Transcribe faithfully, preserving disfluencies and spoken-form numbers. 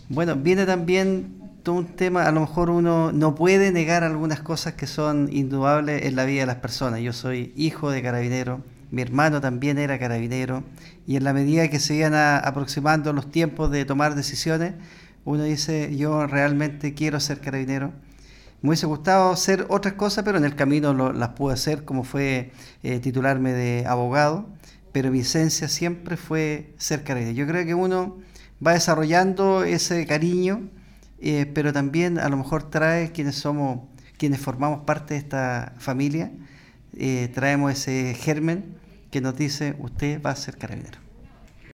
Bueno, viene también todo un tema, a lo mejor uno no puede negar algunas cosas que son indudables en la vida de las personas. Yo soy hijo de carabinero, mi hermano también era carabinero, y en la medida que se iban a- aproximando los tiempos de tomar decisiones, uno dice, yo realmente quiero ser carabinero. Me hubiese gustado hacer otras cosas, pero en el camino lo- las pude hacer, como fue eh, titularme de abogado, pero mi esencia siempre fue ser carabinero. Yo creo que uno va desarrollando ese cariño, eh, pero también a lo mejor trae quienes somos, quienes formamos parte de esta familia, eh, traemos ese germen que nos dice, usted va a ser carabinero.